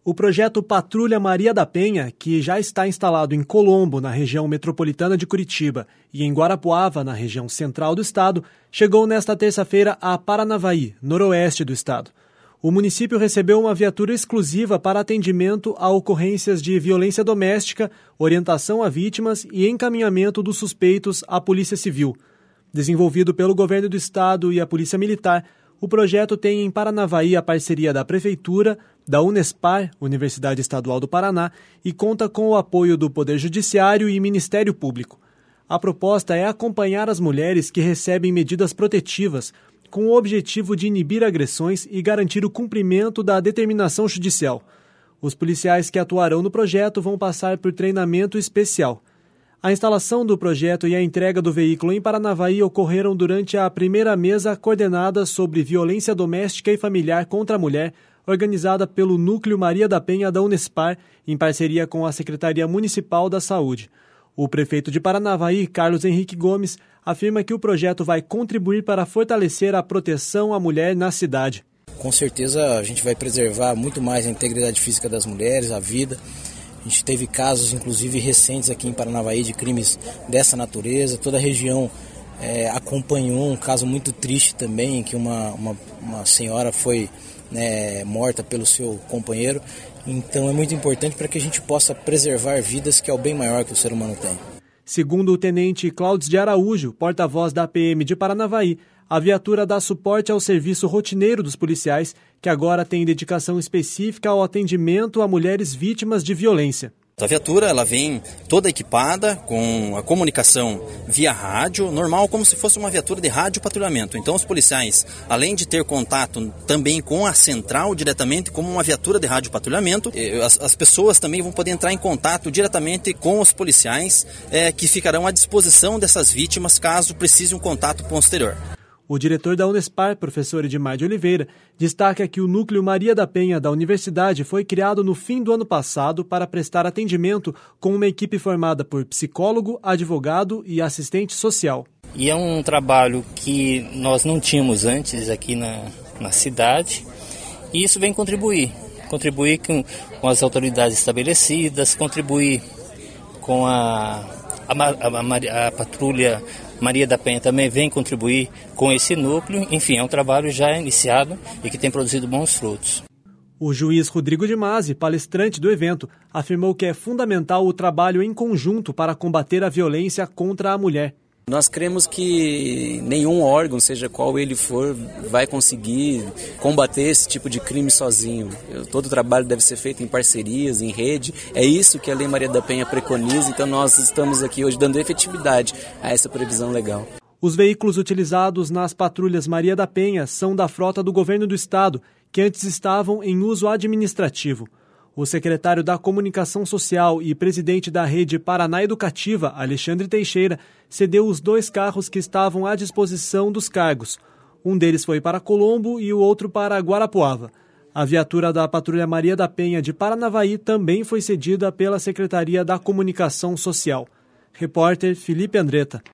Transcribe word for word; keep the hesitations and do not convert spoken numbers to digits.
O projeto Patrulha Maria da Penha, que já está instalado em Colombo, na região metropolitana de Curitiba, e em Guarapuava, na região central do estado, chegou nesta terça-feira a Paranavaí, noroeste do estado. O município recebeu uma viatura exclusiva para atendimento a ocorrências de violência doméstica, orientação a vítimas e encaminhamento dos suspeitos à Polícia Civil. Desenvolvido pelo governo do estado e a Polícia Militar, o projeto tem em Paranavaí a parceria da Prefeitura, da Unespar, Universidade Estadual do Paraná, e conta com o apoio do Poder Judiciário e Ministério Público. A proposta é acompanhar as mulheres que recebem medidas protetivas, com o objetivo de inibir agressões e garantir o cumprimento da determinação judicial. Os policiais que atuarão no projeto vão passar por treinamento especial. A instalação do projeto e a entrega do veículo em Paranavaí ocorreram durante a primeira mesa coordenada sobre violência doméstica e familiar contra a mulher, organizada pelo Núcleo Maria da Penha da Unespar, em parceria com a Secretaria Municipal da Saúde. O prefeito de Paranavaí, Carlos Henrique Gomes, afirma que o projeto vai contribuir para fortalecer a proteção à mulher na cidade. Com certeza a gente vai preservar muito mais a integridade física das mulheres, a vida. A gente teve casos, inclusive, recentes aqui em Paranavaí de crimes dessa natureza. Toda a região é, acompanhou um caso muito triste também, que uma, uma, uma senhora foi né, morta pelo seu companheiro. Então é muito importante para que a gente possa preservar vidas, que é o bem maior que o ser humano tem. Segundo o tenente Cláudio de Araújo, porta-voz da P M de Paranavaí, a viatura dá suporte ao serviço rotineiro dos policiais, que agora tem dedicação específica ao atendimento a mulheres vítimas de violência. A viatura ela vem toda equipada com a comunicação via rádio, normal como se fosse uma viatura de rádio patrulhamento. Então os policiais, além de ter contato também com a central diretamente como uma viatura de rádio patrulhamento, as, as pessoas também vão poder entrar em contato diretamente com os policiais é, que ficarão à disposição dessas vítimas caso precise um contato posterior. O diretor da Unespar, professor Edmar de Oliveira, destaca que o Núcleo Maria da Penha da Universidade foi criado no fim do ano passado para prestar atendimento com uma equipe formada por psicólogo, advogado e assistente social. E é um trabalho que nós não tínhamos antes aqui na, na cidade, e isso vem contribuir, contribuir com, com as autoridades estabelecidas, contribuir com a, a, a, a, a patrulha Maria da Penha também vem contribuir com esse núcleo. Enfim, é um trabalho já iniciado e que tem produzido bons frutos. O juiz Rodrigo de Masi, palestrante do evento, afirmou que é fundamental o trabalho em conjunto para combater a violência contra a mulher. Nós cremos que nenhum órgão, seja qual ele for, vai conseguir combater esse tipo de crime sozinho. Todo o trabalho deve ser feito em parcerias, em rede. É isso que a Lei Maria da Penha preconiza, então nós estamos aqui hoje dando efetividade a essa previsão legal. Os veículos utilizados nas patrulhas Maria da Penha são da frota do governo do estado, que antes estavam em uso administrativo. O secretário da Comunicação Social e presidente da Rede Paraná Educativa, Alexandre Teixeira, cedeu os dois carros que estavam à disposição dos cargos. Um deles foi para Colombo e o outro para Guarapuava. A viatura da Patrulha Maria da Penha de Paranavaí também foi cedida pela Secretaria da Comunicação Social. Repórter Felipe Andretta.